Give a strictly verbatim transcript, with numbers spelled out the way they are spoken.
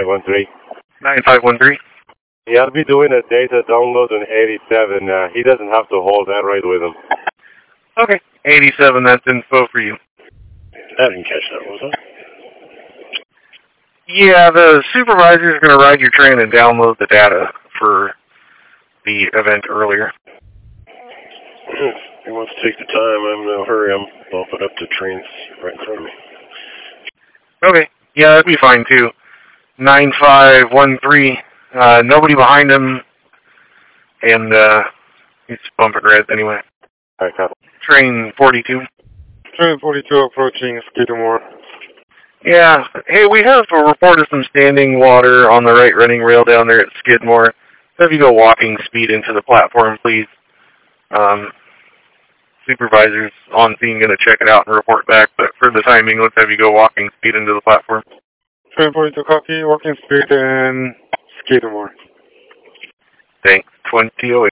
five one three. nine five one three. Yeah, I'll be doing a data download on eighty-seven. Uh, he doesn't have to hold that right with him. Okay. eighty-seven, that's info for you. I didn't catch that, was I? Yeah, the supervisor is going to ride your train and download the data for the event earlier. If he wants to take the time, I'm in no hurry. I'm bumping up the trains right in front of me. Okay. Yeah, that'd be fine, too. nine five one three. Uh, nobody behind him, and uh, it's bumping reds anyway. All right, copy. Train forty-two. Train forty-two approaching Skidmore. Yeah. Hey, we have a report of some standing water on the right running rail down there at Skidmore. Have you go walking speed into the platform, please. Um, supervisor's on scene going to check it out and report back, but for the timing, let's have you go walking speed into the platform. Train forty-two copy, walking speed and Skidmore. Thanks. twenty oh eight.